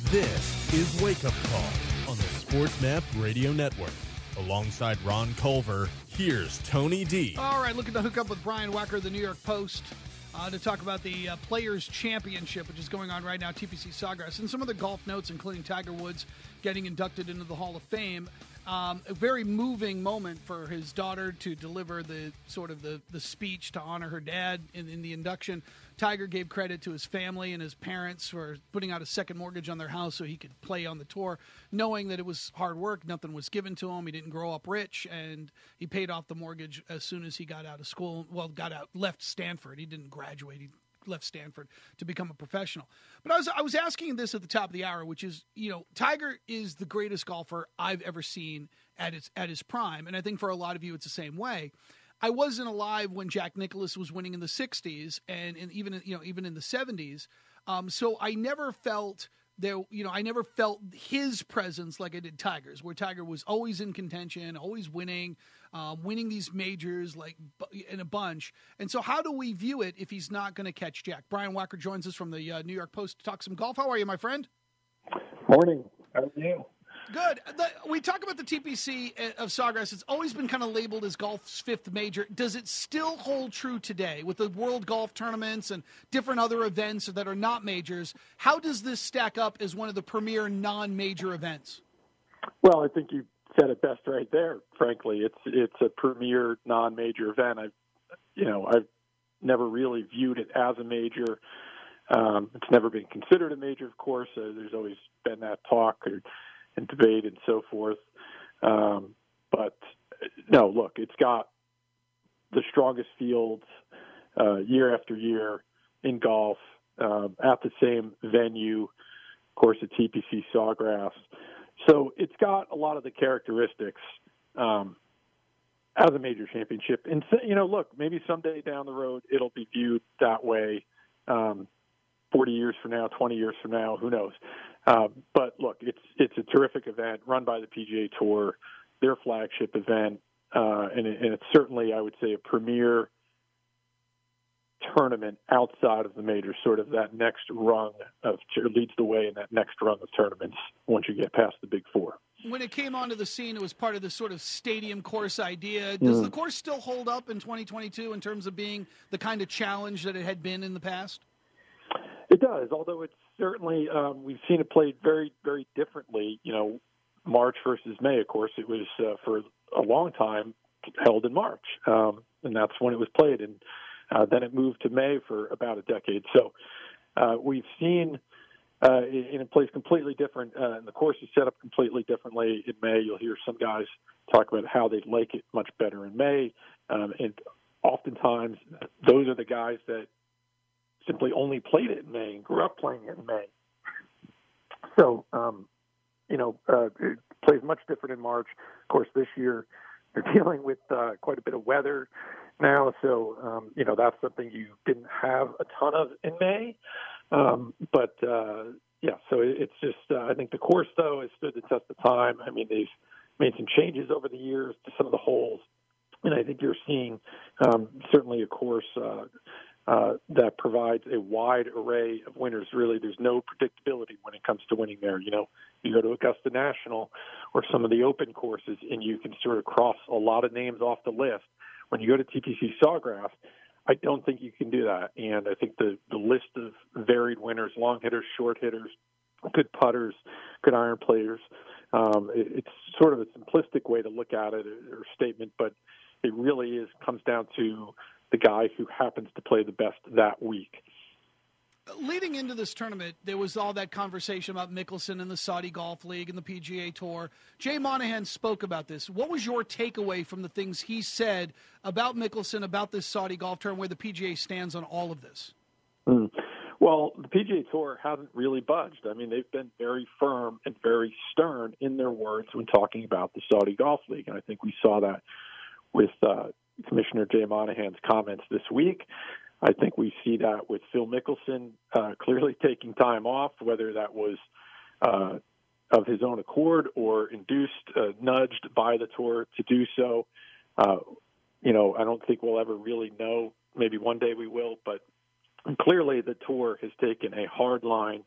This is Wake Up Call on the Sports Map Radio Network. Alongside Ron Culver, here's Tony D. All right, looking to hook up with Brian Wacker of the New York Post to talk about the Players' Championship, which is going on right now, TPC Sawgrass, and some other golf notes, including Tiger Woods getting inducted into the Hall of Fame. A very moving moment for his daughter to deliver the speech to honor her dad in the induction. Tiger gave credit to his family and his parents for putting out a second mortgage on their house so he could play on the tour, knowing that it was hard work. Nothing was given to him. He didn't grow up rich, and he paid off the mortgage as soon as he got out of school. Well, left Stanford. He didn't graduate. He left Stanford to become a professional. But I was asking this at the top of the hour, which is, Tiger is the greatest golfer I've ever seen at his prime, and I think for a lot of you it's the same way. I wasn't alive when Jack Nicklaus was winning in the 60s and even in the 70s. So I never felt there, I never felt his presence like I did Tiger's, where Tiger was always in contention, always winning these majors like in a bunch. And so how do we view it if he's not going to catch Jack? Brian Wacker joins us from the New York Post to talk some golf. How are you, my friend? Morning. How are you? Good. We talk about the TPC of Sawgrass. It's always been kind of labeled as golf's fifth major. Does it still hold true today with the World Golf Tournaments and different other events that are not majors? How does this stack up as one of the premier non-major events? Well, I think you said it best right there. Frankly, it's a premier non-major event. I've never really viewed it as a major. It's never been considered a major, of course. There's always been that talk and debate and so forth. But no, look, it's got the strongest fields year after year in golf at the same venue, of course, at TPC Sawgrass. So it's got a lot of the characteristics as a major championship. And, look, maybe someday down the road it'll be viewed that way 40 years from now, 20 years from now, who knows. But look, it's a terrific event run by the PGA Tour, their flagship event, and it's certainly, I would say, a premier tournament outside of the majors, sort of that next rung leads the way in that next rung of tournaments once you get past the big four. When it came onto the scene, it was part of this sort of stadium course idea. Does the course still hold up in 2022 in terms of being the kind of challenge that it had been in the past? It does, although it's certainly we've seen it played very, very differently. March versus May, of course, it was for a long time held in March, and that's when it was played. And then it moved to May for about a decade. So we've seen it plays completely different, and the course is set up completely differently in May. You'll hear some guys talk about how they like it much better in May, and oftentimes those are the guys that simply only played it in May and grew up playing it in May. So, it plays much different in March. Of course, this year they're dealing with quite a bit of weather now. So, that's something you didn't have a ton of in May. So it's just, I think the course, though, has stood the test of time. I mean, they've made some changes over the years to some of the holes. And I think you're seeing certainly a course that provides a wide array of winners. Really, there's no predictability when it comes to winning there. You go to Augusta National or some of the open courses, and you can sort of cross a lot of names off the list. When you go to TPC Sawgrass, I don't think you can do that. And I think the list of varied winners, long hitters, short hitters, good putters, good iron players, it's sort of a simplistic way to look at it or statement, but it really comes down to the guy who happens to play the best that week. Leading into this tournament, there was all that conversation about Mickelson and the Saudi Golf League and the PGA Tour. Jay Monahan spoke about this. What was your takeaway from the things he said about Mickelson, about this Saudi Golf Tour, and where the PGA stands on all of this? Well, the PGA Tour hasn't really budged. I mean, they've been very firm and very stern in their words when talking about the Saudi Golf League, and I think we saw that with Commissioner Jay Monahan's comments this week. I think we see that with Phil Mickelson clearly taking time off, whether that was of his own accord or induced, nudged by the tour to do so. I don't think we'll ever really know. Maybe one day we will, but clearly the tour has taken a hard line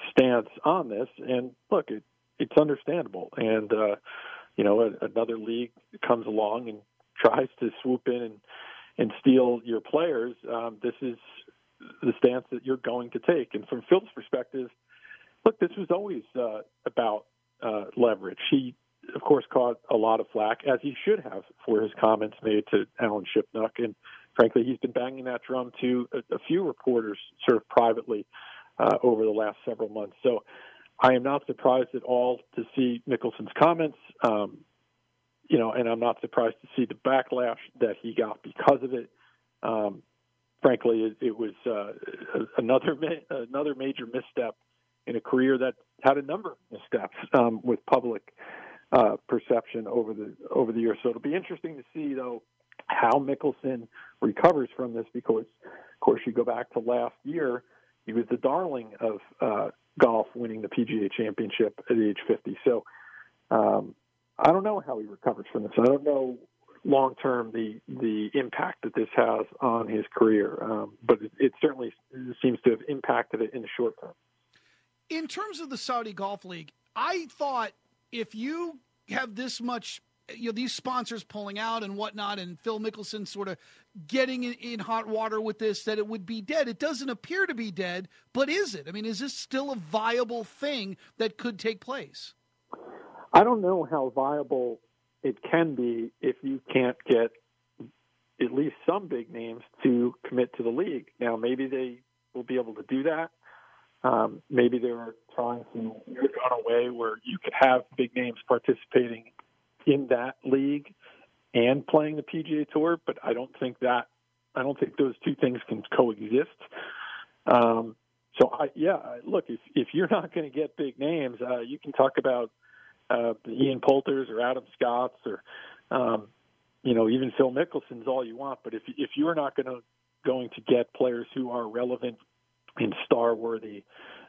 stance on this. And look, it's understandable. And another league comes along and tries to swoop in and steal your players. This is the stance that you're going to take. And from Phil's perspective, look, this was always about leverage. He, of course, caught a lot of flack, as he should have, for his comments made to Alan Shipnuck. And frankly, he's been banging that drum to a few reporters sort of privately over the last several months. So I am not surprised at all to see Mickelson's comments, and I'm not surprised to see the backlash that he got because of it. Frankly, it was another major misstep in a career that had a number of missteps with public perception over the years. So it'll be interesting to see, though, how Mickelson recovers from this, because, of course, you go back to last year, he was the darling of golf, winning the PGA Championship at age 50. So I don't know how he recovers from this. I don't know long-term the impact that this has on his career, but it certainly seems to have impacted it in the short term. In terms of the Saudi Golf League, I thought if you have this much, these sponsors pulling out and whatnot, and Phil Mickelson sort of getting in hot water with this, that it would be dead. It doesn't appear to be dead, but is it? I mean, is this still a viable thing that could take place? I don't know how viable it can be if you can't get at least some big names to commit to the league. Now, maybe they will be able to do that. Maybe they're trying to work on a way where you could have big names participating in that league and playing the PGA Tour, but I don't think those two things can coexist. Look, if you're not going to get big names, you can talk about Ian Poulters or Adam Scotts or even Phil Mickelson's all you want, but if you're not going to get players who are relevant and star-worthy,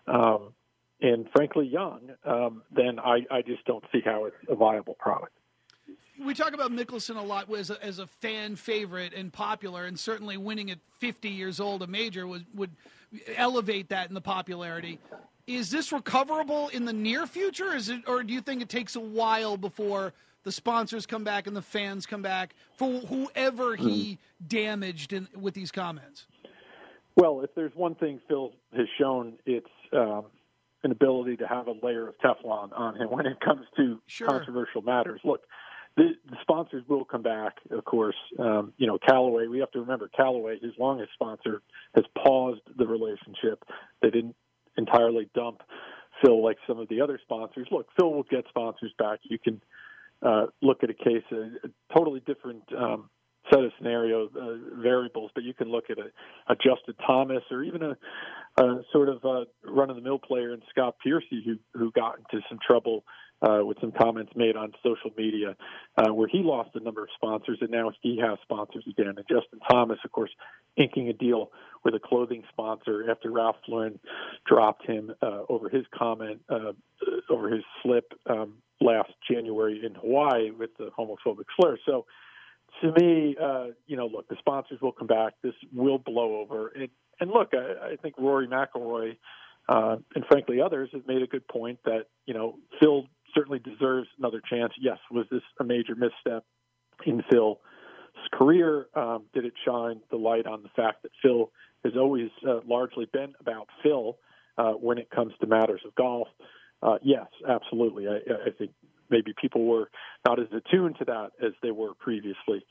and frankly young, then I just don't see how it's a viable product. We talk about Mickelson a lot as a fan favorite and popular, and certainly winning at 50 years old a major would elevate that in the popularity. Is this recoverable in the near future, or do you think it takes a while before the sponsors come back and the fans come back for whoever he damaged with these comments? Well, if there's one thing Phil has shown, it's an ability to have a layer of Teflon on him when it comes to controversial matters. Look, the sponsors will come back, of course. Callaway, we have to remember Callaway, his longest sponsor, has paused the relationship. They didn't entirely dump Phil like some of the other sponsors. Look, Phil will get sponsors back. You can look at a case, a totally different set of scenario variables, but you can look at a Justin Thomas or even a sort of run-of-the-mill player in Scott Piercy who got into some trouble with some comments made on social media where he lost a number of sponsors, and now he has sponsors again. And Justin Thomas, of course, inking a deal with a clothing sponsor after Ralph Lauren dropped him over his comment, over his slip last January in Hawaii with the homophobic slur. So to me, look, the sponsors will come back. This will blow over. And look, I think Rory McIlroy and frankly others have made a good point that, Phil certainly deserves another chance. Yes, was this a major misstep in Phil's career? Did it shine the light on the fact that Phil has always largely been about Phil when it comes to matters of golf? Yes, absolutely. I think maybe people were not as attuned to that as they were previously.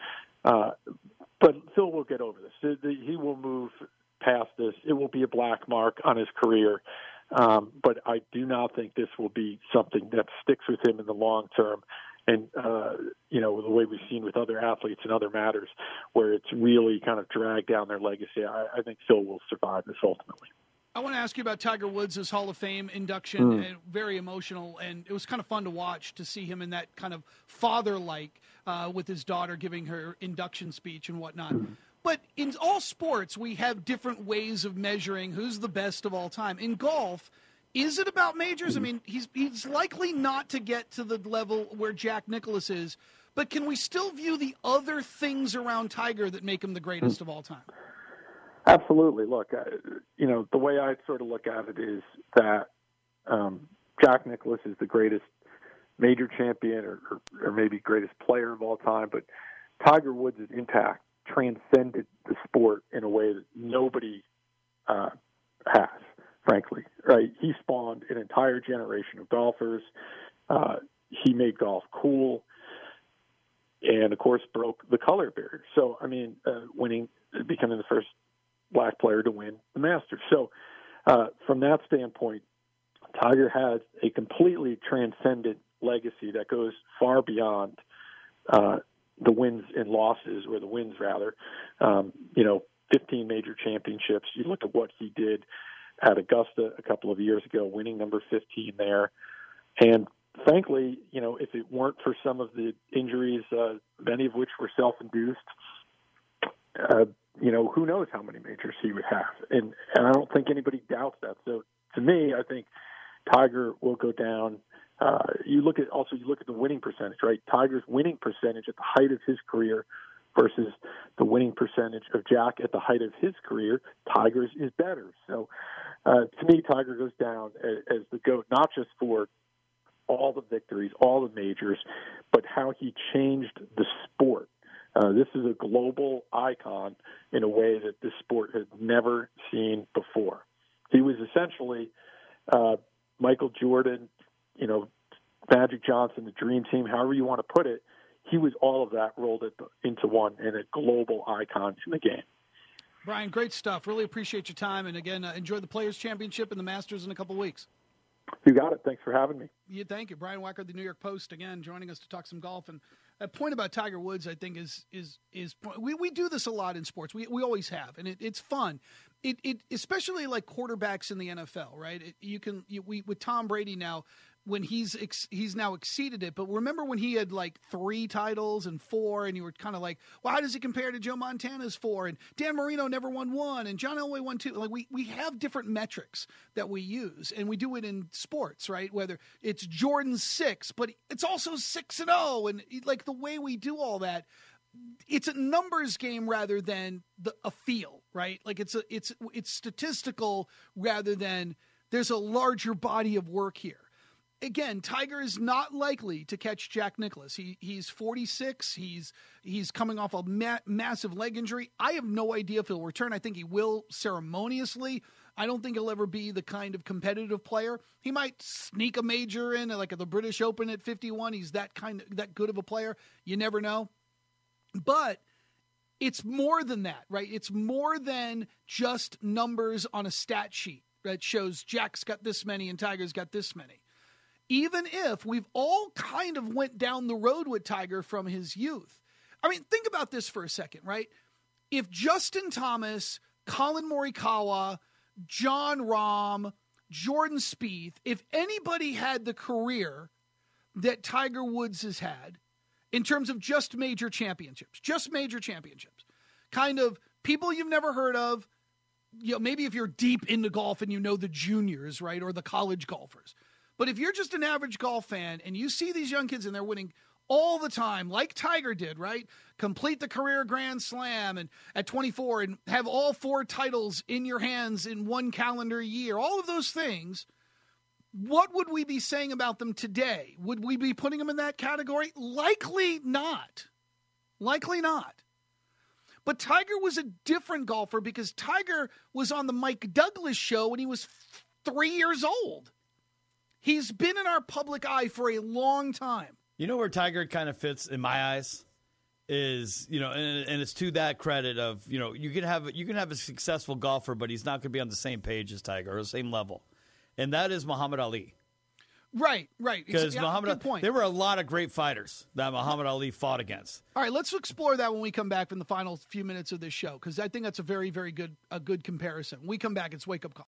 But Phil will get over this. He will move past this. It will be a black mark on his career. But I do not think this will be something that sticks with him in the long term. And, the way we've seen with other athletes and other matters where it's really kind of dragged down their legacy, I think Phil will survive this ultimately. I want to ask you about Tiger Woods' Hall of Fame induction, and very emotional, and it was kind of fun to watch, to see him in that kind of father-like with his daughter giving her induction speech and whatnot. But in all sports, we have different ways of measuring who's the best of all time. In golf, is it about majors? I mean, he's likely not to get to the level where Jack Nicklaus is, but can we still view the other things around Tiger that make him the greatest of all time? Absolutely. Look, the way I sort of look at it is that Jack Nicklaus is the greatest major champion or maybe greatest player of all time, but Tiger Woods' impact transcended the sport in a way that nobody has, frankly. Right? He spawned an entire generation of golfers. He made golf cool, and of course broke the color barrier. So, I mean, becoming the first black player to win the Masters. So, from that standpoint, Tiger has a completely transcendent legacy that goes far beyond the wins and losses, or the wins rather. 15 major championships. You look at what he did at Augusta a couple of years ago, winning number 15 there. And frankly, if it weren't for some of the injuries, many of which were self-induced, who knows how many majors he would have. And I don't think anybody doubts that. So to me, I think Tiger will go down. You look at the winning percentage, right? Tiger's winning percentage at the height of his career versus the winning percentage of Jack at the height of his career. Tiger's is better. So to me, Tiger goes down as the GOAT, not just for all the victories, all the majors, but how he changed the sport. This is a global icon in a way that this sport has never seen before. He was essentially Michael Jordan, Magic Johnson, the Dream Team, however you want to put it. He was all of that rolled into one, and a global icon in the game. Brian, great stuff. Really appreciate your time. And again, enjoy the Players' Championship and the Masters in a couple of weeks. You got it. Thanks for having me. Yeah, thank you. Brian Wacker, the New York Post, again, joining us to talk some golf. And that point about Tiger Woods, I think, is we do this a lot in sports. We always have, and it's fun. It especially like quarterbacks in the NFL, right? With Tom Brady now, when he's now exceeded it. But remember when he had like 3 titles and 4, and you were kind of like, well, how does he compare to Joe Montana's 4? And Dan Marino never won 1, and John Elway won 2. Like we have different metrics that we use, and we do it in sports, right? Whether it's Jordan's 6, but it's also 6-0, and like the way we do all that, it's a numbers game rather than a feel, right? Like it's statistical rather than there's a larger body of work here. Again, Tiger is not likely to catch Jack Nicklaus. He's 46. He's coming off a massive leg injury. I have no idea if he'll return. I think he will ceremoniously. I don't think he'll ever be the kind of competitive player. He might sneak a major in, like at the British Open at 51. He's that good of a player. You never know. But it's more than that, right? It's more than just numbers on a stat sheet that shows Jack's got this many and Tiger's got this many. Even if we've all kind of went down the road with Tiger from his youth. I mean, think about this for a second, right? If Justin Thomas, Colin Morikawa, Jon Rahm, Jordan Spieth, if anybody had the career that Tiger Woods has had in terms of just major championships, kind of people you've never heard of, maybe if you're deep into golf and you know the juniors, right, or the college golfers. But if you're just an average golf fan and you see these young kids and they're winning all the time, like Tiger did, right? Complete the career Grand Slam and at 24 and have all 4 titles in your hands in one calendar year, all of those things, what would we be saying about them today? Would we be putting them in that category? Likely not. Likely not. But Tiger was a different golfer because Tiger was on the Mike Douglas show when he was 3 years old. He's been in our public eye for a long time. You know where Tiger kind of fits in my eyes is, and it's to that credit of, you can have a successful golfer, but he's not going to be on the same page as Tiger or the same level. And that is Muhammad Ali. Right. Because there were a lot of great fighters that Muhammad Ali fought against. All right, let's explore that when we come back from the final few minutes of this show, because I think that's a very, very good comparison. When we come back, it's Wake Up Call.